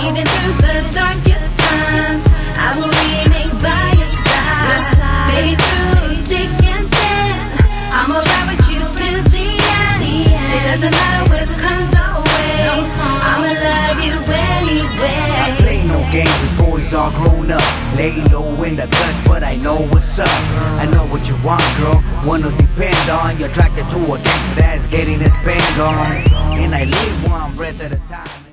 Even through the darkest times, I will remain by your side. Baby, through thick and thin, I'ma ride with you till the end. It doesn't matter what comes our way, I'ma love you anyway. I play no games with boys all grown up. Lay low in the guts, but I know what's up. I know what you want, girl. Wanna depend on. You're attracted to a gangster that's getting his bang on. And I live one breath at a time.